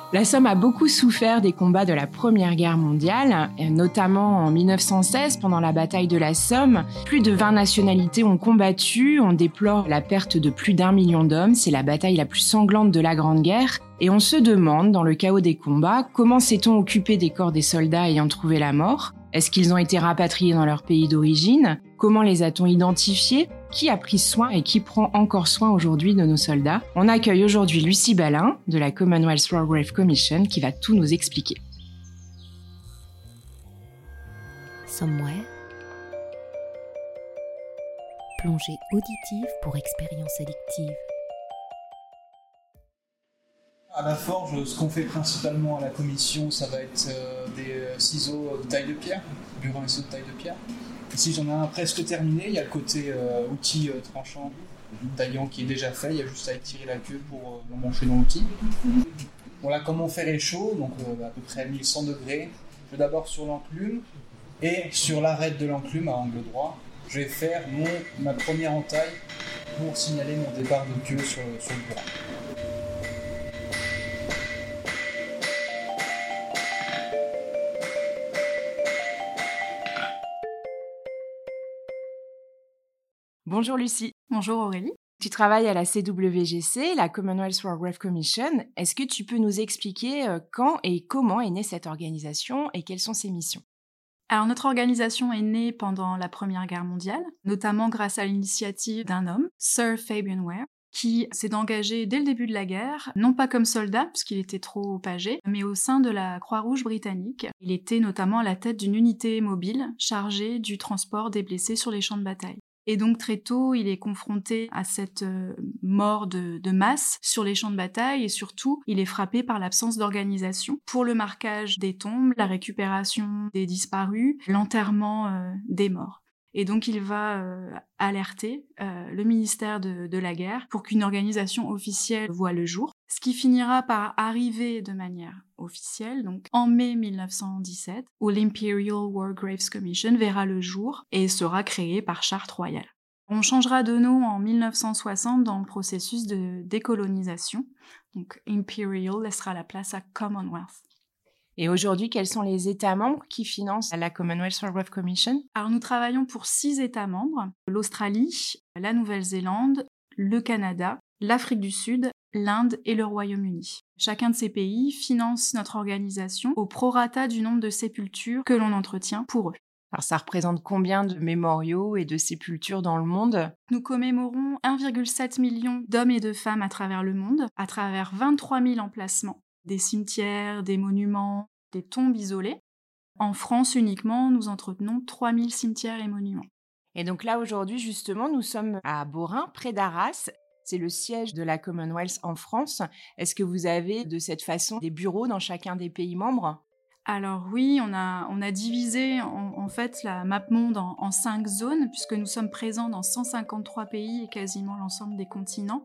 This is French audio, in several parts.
La Somme a beaucoup souffert des combats de la Première Guerre mondiale, notamment en 1916 pendant la bataille de la Somme. Plus de 20 nationalités ont combattu, on déplore la perte de plus d'1 million d'hommes, c'est la bataille la plus sanglante de la Grande Guerre. Et on se demande, dans le chaos des combats, comment s'est-on occupé des corps des soldats ayant trouvé la mort ? Est-ce qu'ils ont été rapatriés dans leur pays d'origine ? Comment les a-t-on identifiés ? Qui a pris soin et qui prend encore soin aujourd'hui de nos soldats ? On accueille aujourd'hui Lucie Ballin de la Commonwealth War Graves Commission qui va tout nous expliquer. Somewhere. Plongée auditive pour expérience sélective. À la forge, ce qu'on fait principalement à la commission, ça va être des ciseaux de taille de pierre, burin et ciseaux de taille de pierre. Ici, j'en ai un presque terminé. Il y a le côté outil tranchant, taillant qui est déjà fait. Il y a juste à étirer la queue pour l'emmancher dans l'outil. Voilà comment faire les chauds, donc à peu près 1100 degrés. Je vais d'abord sur l'enclume et sur l'arête de l'enclume à angle droit, je vais faire ma première entaille pour signaler mon départ de queue sur le burin. Bonjour Lucie. Bonjour Aurélie. Tu travailles à la CWGC, la Commonwealth War Graves Commission. Est-ce que tu peux nous expliquer quand et comment est née cette organisation et quelles sont ses missions ? Alors notre organisation est née pendant la Première Guerre mondiale, notamment grâce à l'initiative d'un homme, Sir Fabian Ware, qui s'est engagé dès le début de la guerre, non pas comme soldat, puisqu'il était trop âgé, mais au sein de la Croix-Rouge britannique. Il était notamment à la tête d'une unité mobile chargée du transport des blessés sur les champs de bataille. Et donc très tôt, il est confronté à cette mort de masse sur les champs de bataille et surtout, il est frappé par l'absence d'organisation pour le marquage des tombes, la récupération des disparus, l'enterrement des morts. Et donc il va alerter le ministère de la guerre pour qu'une organisation officielle voie le jour, ce qui finira par arriver de manière officielle, donc en mai 1917, où l'Imperial War Graves Commission verra le jour et sera créée par charte royale. On changera de nom en 1960 dans le processus de décolonisation, donc Imperial laissera la place à Commonwealth. Et aujourd'hui, quels sont les États membres qui financent la Commonwealth War Graves Commission ? Alors nous travaillons pour 6 États membres, l'Australie, la Nouvelle-Zélande, le Canada, l'Afrique du Sud, l'Inde et le Royaume-Uni. Chacun de ces pays finance notre organisation au prorata du nombre de sépultures que l'on entretient pour eux. Alors ça représente combien de mémoriaux et de sépultures dans le monde ? Nous commémorons 1,7 million d'hommes et de femmes à travers le monde, à travers 23 000 emplacements. Des cimetières, des monuments, des tombes isolées. En France uniquement, nous entretenons 3000 cimetières et monuments. Et donc là, aujourd'hui, justement, nous sommes à Beaurain, près d'Arras. C'est le siège de la Commonwealth en France. Est-ce que vous avez, de cette façon, des bureaux dans chacun des pays membres ? Alors oui, on a divisé en fait la MapMonde en 5 zones, puisque nous sommes présents dans 153 pays et quasiment l'ensemble des continents.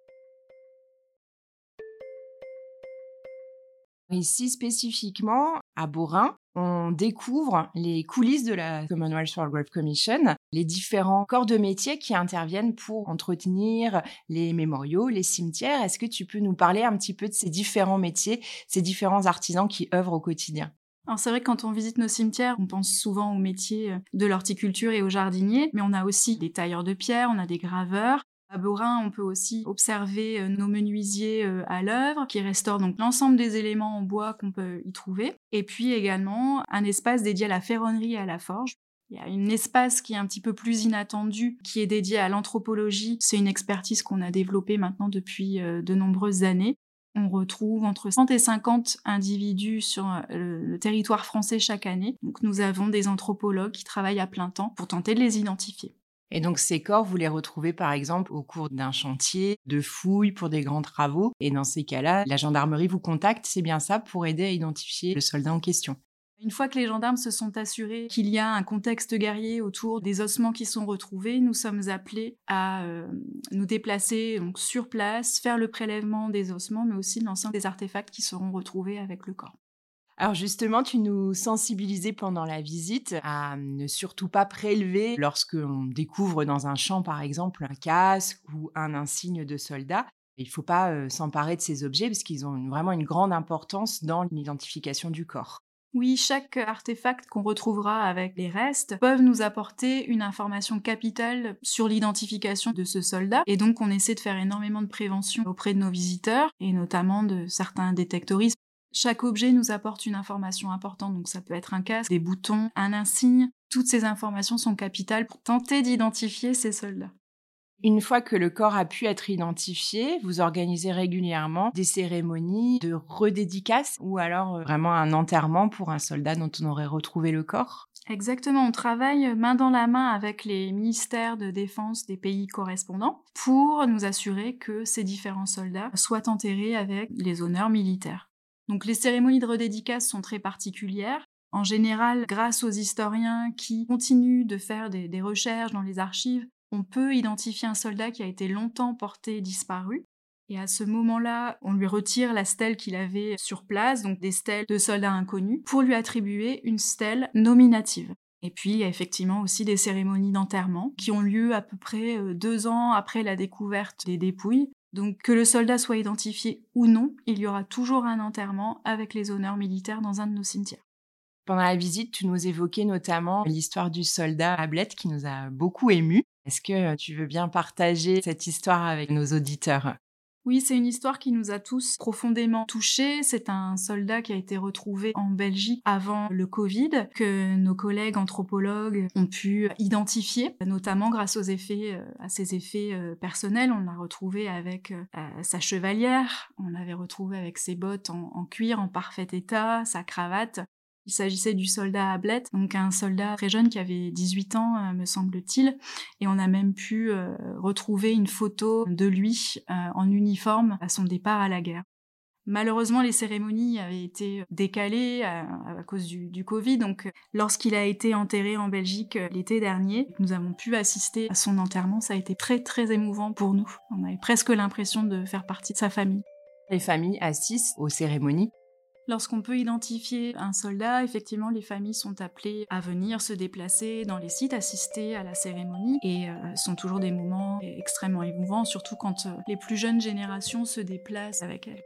Ici, spécifiquement, à Beaurain, on découvre les coulisses de la Commonwealth War Graves Commission, les différents corps de métier qui interviennent pour entretenir les mémoriaux, les cimetières. Est-ce que tu peux nous parler un petit peu de ces différents métiers, ces différents artisans qui œuvrent au quotidien ? Alors c'est vrai que quand on visite nos cimetières, on pense souvent aux métiers de l'horticulture et aux jardiniers, mais on a aussi des tailleurs de pierre, on a des graveurs. À Beaurain, on peut aussi observer nos menuisiers à l'œuvre, qui restaurent donc l'ensemble des éléments en bois qu'on peut y trouver. Et puis également un espace dédié à la ferronnerie et à la forge. Il y a un espace qui est un petit peu plus inattendu, qui est dédié à l'anthropologie. C'est une expertise qu'on a développée maintenant depuis de nombreuses années. On retrouve entre 100 et 50 individus sur le territoire français chaque année. Donc nous avons des anthropologues qui travaillent à plein temps pour tenter de les identifier. Et donc ces corps, vous les retrouvez par exemple au cours d'un chantier, de fouilles pour des grands travaux. Et dans ces cas-là, la gendarmerie vous contacte, c'est bien ça, pour aider à identifier le soldat en question. Une fois que les gendarmes se sont assurés qu'il y a un contexte guerrier autour des ossements qui sont retrouvés, nous sommes appelés à nous déplacer donc, sur place, faire le prélèvement des ossements, mais aussi de l'ensemble des artefacts qui seront retrouvés avec le corps. Alors justement, tu nous sensibilisais pendant la visite à ne surtout pas prélever lorsqu'on découvre dans un champ, par exemple, un casque ou un insigne de soldat. Il ne faut pas s'emparer de ces objets parce qu'ils ont vraiment une grande importance dans l'identification du corps. Oui, chaque artefact qu'on retrouvera avec les restes peuvent nous apporter une information capitale sur l'identification de ce soldat. Et donc, on essaie de faire énormément de prévention auprès de nos visiteurs, et notamment de certains détectoristes. Chaque objet nous apporte une information importante, donc ça peut être un casque, des boutons, un insigne. Toutes ces informations sont capitales pour tenter d'identifier ces soldats. Une fois que le corps a pu être identifié, vous organisez régulièrement des cérémonies de redédicace ou alors vraiment un enterrement pour un soldat dont on aurait retrouvé le corps? Exactement, on travaille main dans la main avec les ministères de défense des pays correspondants pour nous assurer que ces différents soldats soient enterrés avec les honneurs militaires. Donc les cérémonies de redédicace sont très particulières. En général, grâce aux historiens qui continuent de faire des recherches dans les archives, on peut identifier un soldat qui a été longtemps porté disparu. Et à ce moment-là, on lui retire la stèle qu'il avait sur place, donc des stèles de soldats inconnus, pour lui attribuer une stèle nominative. Et puis, il y a effectivement aussi des cérémonies d'enterrement qui ont lieu à peu près 2 ans après la découverte des dépouilles. Donc, que le soldat soit identifié ou non, il y aura toujours un enterrement avec les honneurs militaires dans un de nos cimetières. Pendant la visite, tu nous évoquais notamment l'histoire du soldat Ablett qui nous a beaucoup émus. Est-ce que tu veux bien partager cette histoire avec nos auditeurs? Oui, c'est une histoire qui nous a tous profondément touchés. C'est un soldat qui a été retrouvé en Belgique avant le Covid, que nos collègues anthropologues ont pu identifier, notamment grâce à ses effets personnels. On l'a retrouvé avec sa chevalière, on l'avait retrouvé avec ses bottes en cuir en parfait état, sa cravate. Il s'agissait du soldat Ablett, donc un soldat très jeune qui avait 18 ans, me semble-t-il, et on a même pu retrouver une photo de lui en uniforme à son départ à la guerre. Malheureusement, les cérémonies avaient été décalées à cause du Covid, donc lorsqu'il a été enterré en Belgique l'été dernier, nous avons pu assister à son enterrement. Ça a été très très émouvant pour nous. On avait presque l'impression de faire partie de sa famille. Les familles assistent aux cérémonies. Lorsqu'on peut identifier un soldat, effectivement, les familles sont appelées à venir se déplacer dans les sites, assister à la cérémonie, et ce sont toujours des moments extrêmement émouvants, surtout quand les plus jeunes générations se déplacent avec elles.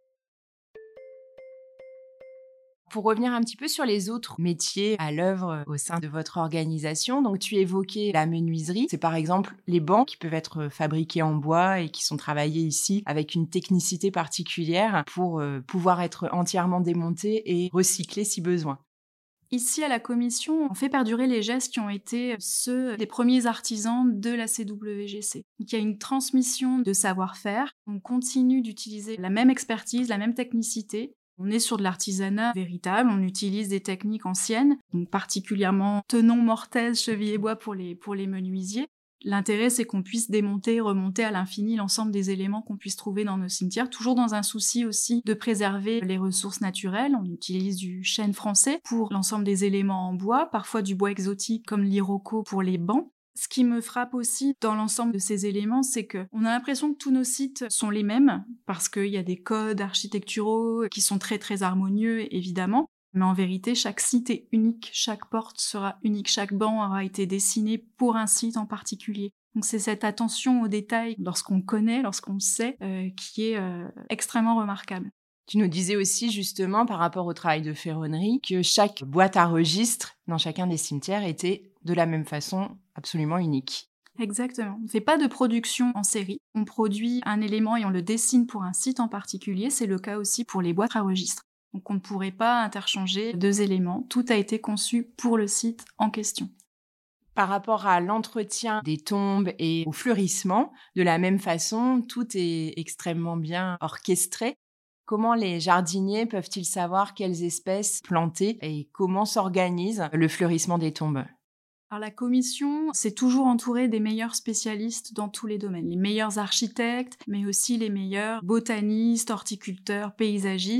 Pour revenir un petit peu sur les autres métiers à l'œuvre au sein de votre organisation, donc tu évoquais la menuiserie. C'est par exemple les bancs qui peuvent être fabriqués en bois et qui sont travaillés ici avec une technicité particulière pour pouvoir être entièrement démontés et recyclés si besoin. Ici, à la commission, on fait perdurer les gestes qui ont été ceux des premiers artisans de la CWGC. Donc, il y a une transmission de savoir-faire. On continue d'utiliser la même expertise, la même technicité. On est sur de l'artisanat véritable, on utilise des techniques anciennes, donc particulièrement tenon, mortaise, cheville et bois pour les menuisiers. L'intérêt, c'est qu'on puisse démonter et remonter à l'infini l'ensemble des éléments qu'on puisse trouver dans nos cimetières, toujours dans un souci aussi de préserver les ressources naturelles. On utilise du chêne français pour l'ensemble des éléments en bois, parfois du bois exotique comme l'iroko pour les bancs. Ce qui me frappe aussi dans l'ensemble de ces éléments, c'est qu'on a l'impression que tous nos sites sont les mêmes, parce qu'il y a des codes architecturaux qui sont très très harmonieux, évidemment. Mais en vérité, chaque site est unique, chaque porte sera unique, chaque banc aura été dessiné pour un site en particulier. Donc c'est cette attention aux détails, lorsqu'on connaît, lorsqu'on sait, qui est extrêmement remarquable. Tu nous disais aussi justement par rapport au travail de ferronnerie que chaque boîte à registre dans chacun des cimetières était de la même façon absolument unique. Exactement. On ne fait pas de production en série. On produit un élément et on le dessine pour un site en particulier. C'est le cas aussi pour les boîtes à registre. Donc on ne pourrait pas interchanger 2 éléments. Tout a été conçu pour le site en question. Par rapport à l'entretien des tombes et au fleurissement, de la même façon, tout est extrêmement bien orchestré. Comment les jardiniers peuvent-ils savoir quelles espèces planter et comment s'organise le fleurissement des tombes ? Alors la commission s'est toujours entourée des meilleurs spécialistes dans tous les domaines, les meilleurs architectes, mais aussi les meilleurs botanistes, horticulteurs, paysagistes.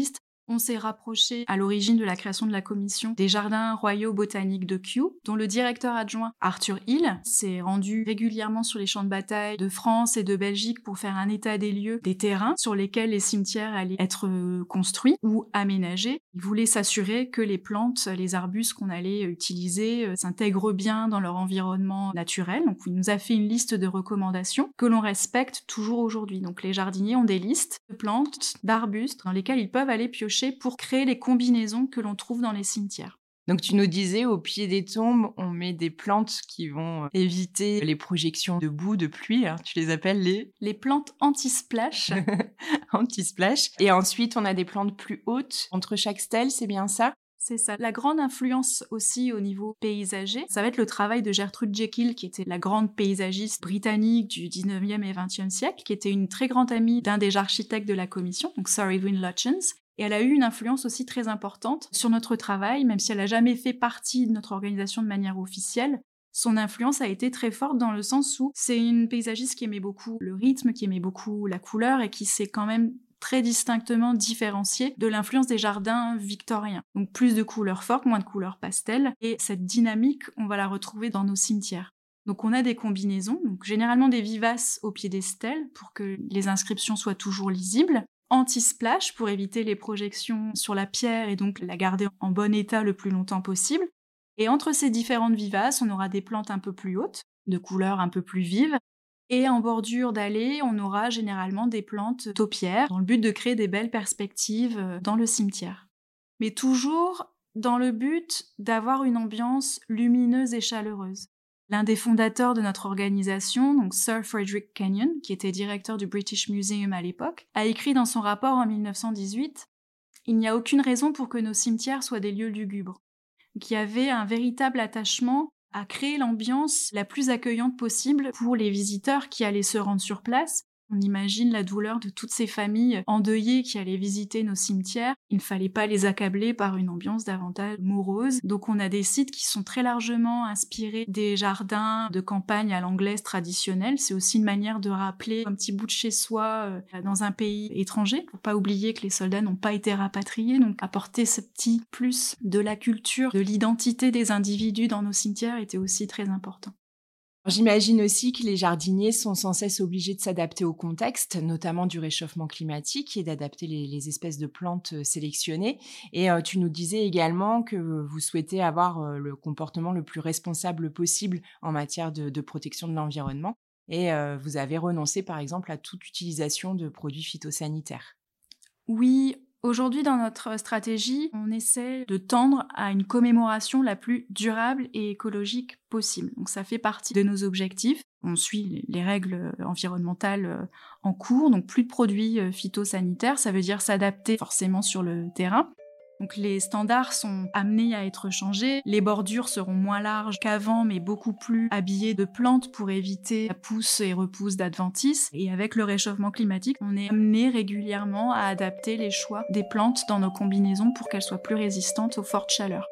On s'est rapproché à l'origine de la création de la commission des jardins royaux botaniques de Kew, dont le directeur adjoint Arthur Hill s'est rendu régulièrement sur les champs de bataille de France et de Belgique pour faire un état des lieux des terrains sur lesquels les cimetières allaient être construits ou aménagés. Il voulait s'assurer que les plantes, les arbustes qu'on allait utiliser s'intègrent bien dans leur environnement naturel. Donc il nous a fait une liste de recommandations que l'on respecte toujours aujourd'hui. Donc les jardiniers ont des listes de plantes, d'arbustes dans lesquels ils peuvent aller piocher pour créer les combinaisons que l'on trouve dans les cimetières. Donc tu nous disais, au pied des tombes, on met des plantes qui vont éviter les projections de boue, de pluie. Tu les appelles les plantes anti-splash. Anti-splash. Et ensuite, on a des plantes plus hautes entre chaque stèle, c'est bien ça ? C'est ça. La grande influence aussi au niveau paysager, ça va être le travail de Gertrude Jekyll, qui était la grande paysagiste britannique du 19e et 20e siècle, qui était une très grande amie d'un des architectes de la commission, donc Sir Edwin Lutyens. Et elle a eu une influence aussi très importante sur notre travail, même si elle n'a jamais fait partie de notre organisation de manière officielle. Son influence a été très forte dans le sens où c'est une paysagiste qui aimait beaucoup le rythme, qui aimait beaucoup la couleur et qui s'est quand même très distinctement différenciée de l'influence des jardins victoriens. Donc plus de couleurs fortes, moins de couleurs pastel. Et cette dynamique, on va la retrouver dans nos cimetières. Donc on a des combinaisons, donc généralement des vivaces au pied des stèles pour que les inscriptions soient toujours lisibles. Anti-splash pour éviter les projections sur la pierre et donc la garder en bon état le plus longtemps possible. Et entre ces différentes vivaces, on aura des plantes un peu plus hautes, de couleurs un peu plus vives. Et en bordure d'allée, on aura généralement des plantes taupières dans le but de créer des belles perspectives dans le cimetière. Mais toujours dans le but d'avoir une ambiance lumineuse et chaleureuse. L'un des fondateurs de notre organisation, donc Sir Frederick Kenyon, qui était directeur du British Museum à l'époque, a écrit dans son rapport en 1918 « Il n'y a aucune raison pour que nos cimetières soient des lieux lugubres ». Donc il y avait un véritable attachement à créer l'ambiance la plus accueillante possible pour les visiteurs qui allaient se rendre sur place. On imagine la douleur de toutes ces familles endeuillées qui allaient visiter nos cimetières. Il ne fallait pas les accabler par une ambiance davantage morose. Donc on a des sites qui sont très largement inspirés des jardins de campagne à l'anglaise traditionnelle. C'est aussi une manière de rappeler un petit bout de chez soi dans un pays étranger. Faut pas oublier que les soldats n'ont pas été rapatriés. Donc apporter ce petit plus de la culture, de l'identité des individus dans nos cimetières était aussi très important. J'imagine aussi que les jardiniers sont sans cesse obligés de s'adapter au contexte, notamment du réchauffement climatique, et d'adapter les espèces de plantes sélectionnées. Et tu nous disais également que vous souhaitez avoir le comportement le plus responsable possible en matière de protection de l'environnement. Et vous avez renoncé, par exemple, à toute utilisation de produits phytosanitaires. Oui. Aujourd'hui, dans notre stratégie, on essaie de tendre à une commémoration la plus durable et écologique possible. Donc ça fait partie de nos objectifs. On suit les règles environnementales en cours, donc plus de produits phytosanitaires, ça veut dire s'adapter forcément sur le terrain. Donc les standards sont amenés à être changés, les bordures seront moins larges qu'avant mais beaucoup plus habillées de plantes pour éviter la pousse et repousse d'adventices. Et avec le réchauffement climatique, on est amené régulièrement à adapter les choix des plantes dans nos combinaisons pour qu'elles soient plus résistantes aux fortes chaleurs.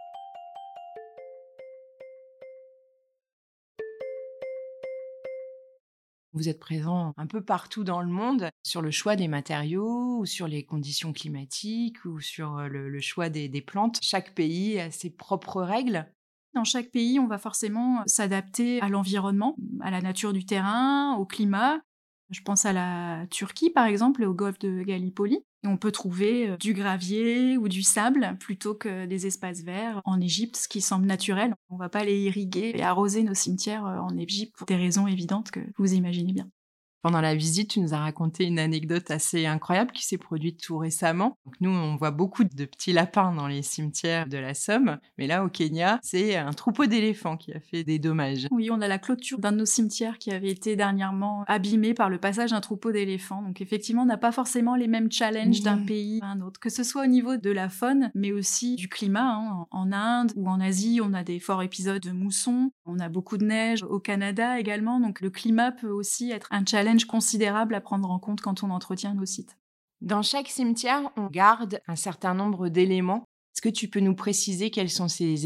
Vous êtes présent un peu partout dans le monde sur le choix des matériaux ou sur les conditions climatiques ou sur le choix des plantes. Chaque pays a ses propres règles. Dans chaque pays, on va forcément s'adapter à l'environnement, à la nature du terrain, au climat. Je pense à la Turquie, par exemple, et au golfe de Gallipoli. Et on peut trouver du gravier ou du sable plutôt que des espaces verts en Égypte, ce qui semble naturel. On ne va pas les irriguer et arroser nos cimetières en Égypte pour des raisons évidentes que vous imaginez bien. Pendant la visite, tu nous as raconté une anecdote assez incroyable qui s'est produite tout récemment. Donc nous, on voit beaucoup de petits lapins dans les cimetières de la Somme, mais là, au Kenya, c'est un troupeau d'éléphants qui a fait des dommages. Oui, on a la clôture d'un de nos cimetières qui avait été dernièrement abîmée par le passage d'un troupeau d'éléphants. Donc effectivement, on n'a pas forcément les mêmes challenges d'un pays à un autre, que ce soit au niveau de la faune, mais aussi du climat. En Inde ou en Asie, on a des forts épisodes de moussons, on a beaucoup de neige, au Canada également, donc le climat peut aussi être un challenge considérable à prendre en compte quand on entretient nos sites. Dans chaque cimetière, on garde un certain nombre d'éléments. Est-ce que tu peux nous préciser quels sont ces éléments ?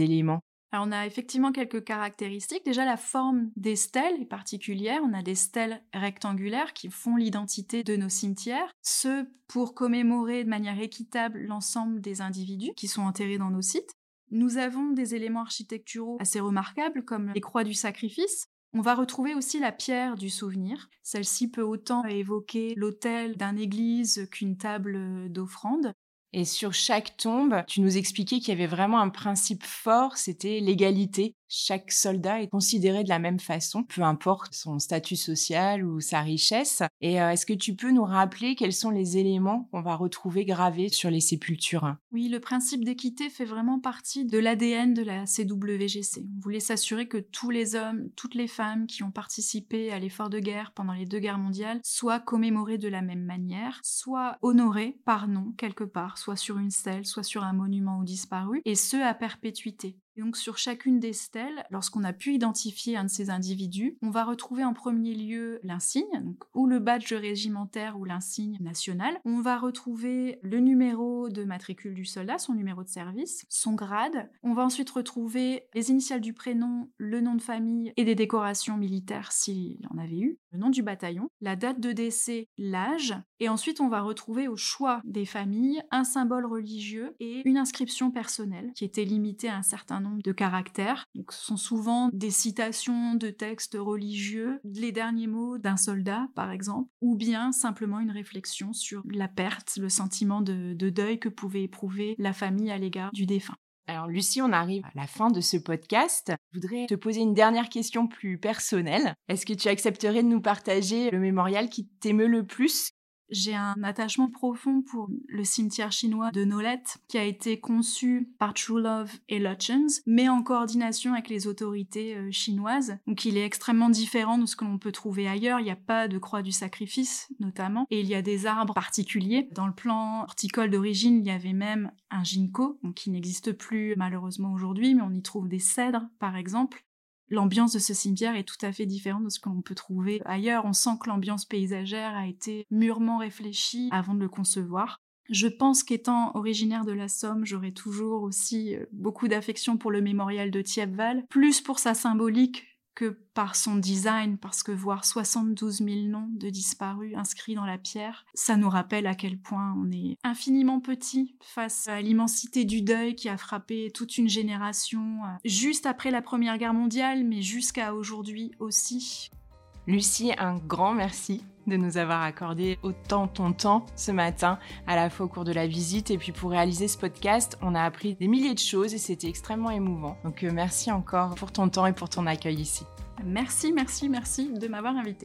Alors on a effectivement quelques caractéristiques. Déjà, la forme des stèles est particulière. On a des stèles rectangulaires qui font l'identité de nos cimetières, ce pour commémorer de manière équitable l'ensemble des individus qui sont enterrés dans nos sites. Nous avons des éléments architecturaux assez remarquables comme les croix du sacrifice. On va retrouver aussi la pierre du souvenir. Celle-ci peut autant évoquer l'autel d'une église qu'une table d'offrande. Et sur chaque tombe, tu nous expliquais qu'il y avait vraiment un principe fort, c'était l'égalité. Chaque soldat est considéré de la même façon, peu importe son statut social ou sa richesse. Et est-ce que tu peux nous rappeler quels sont les éléments qu'on va retrouver gravés sur les sépultures ? Oui, le principe d'équité fait vraiment partie de l'ADN de la CWGC. On voulait s'assurer que tous les hommes, toutes les femmes qui ont participé à l'effort de guerre pendant les 2 guerres mondiales soient commémorés de la même manière, soient honorés par nom quelque part, soit sur une stèle, soit sur un monument aux disparus, et ce à perpétuité. Et donc sur chacune des stèles, lorsqu'on a pu identifier un de ces individus, on va retrouver en premier lieu l'insigne, donc ou le badge régimentaire ou l'insigne national. On va retrouver le numéro de matricule du soldat, son numéro de service, son grade. On va ensuite retrouver les initiales du prénom, le nom de famille et des décorations militaires s'il en avait eu, le nom du bataillon, la date de décès, l'âge. Et ensuite on va retrouver au choix des familles un symbole religieux et une inscription personnelle qui était limitée à un certain nombre de caractères. Donc, ce sont souvent des citations de textes religieux, les derniers mots d'un soldat, par exemple, ou bien simplement une réflexion sur la perte, le sentiment de deuil que pouvait éprouver la famille à l'égard du défunt. Alors Lucie, on arrive à la fin de ce podcast. Je voudrais te poser une dernière question plus personnelle. Est-ce que tu accepterais de nous partager le mémorial qui t'émeut le plus ? J'ai un attachement profond pour le cimetière chinois de Nolet, qui a été conçu par True Love et Lutyens, mais en coordination avec les autorités chinoises. Donc il est extrêmement différent de ce que l'on peut trouver ailleurs. Il n'y a pas de croix du sacrifice, notamment, et il y a des arbres particuliers. Dans le plan horticole d'origine, il y avait même un ginkgo, donc qui n'existe plus malheureusement aujourd'hui, mais on y trouve des cèdres, par exemple. L'ambiance de ce cimetière est tout à fait différente de ce qu'on peut trouver ailleurs. On sent que l'ambiance paysagère a été mûrement réfléchie avant de le concevoir. Je pense qu'étant originaire de la Somme, j'aurais toujours aussi beaucoup d'affection pour le mémorial de Thiepval, plus pour sa symbolique que par son design, parce que voir 72 000 noms de disparus inscrits dans la pierre, ça nous rappelle à quel point on est infiniment petit face à l'immensité du deuil qui a frappé toute une génération, juste après la Première Guerre mondiale, mais jusqu'à aujourd'hui aussi. Lucie, un grand merci de nous avoir accordé autant ton temps ce matin, à la fois au cours de la visite et puis pour réaliser ce podcast, on a appris des milliers de choses et c'était extrêmement émouvant. Donc merci encore pour ton temps et pour ton accueil ici. Merci de m'avoir invitée.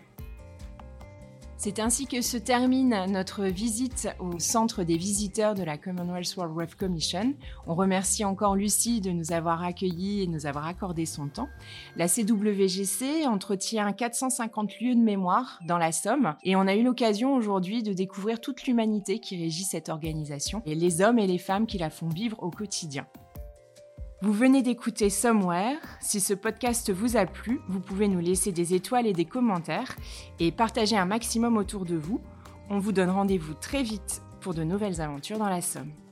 C'est ainsi que se termine notre visite au centre des visiteurs de la Commonwealth War Graves Commission. On remercie encore Lucie de nous avoir accueillis et de nous avoir accordé son temps. La CWGC entretient 450 lieux de mémoire dans la Somme et on a eu l'occasion aujourd'hui de découvrir toute l'humanité qui régit cette organisation et les hommes et les femmes qui la font vivre au quotidien. Vous venez d'écouter Somewhere. Si ce podcast vous a plu, vous pouvez nous laisser des étoiles et des commentaires et partager un maximum autour de vous. On vous donne rendez-vous très vite pour de nouvelles aventures dans la Somme.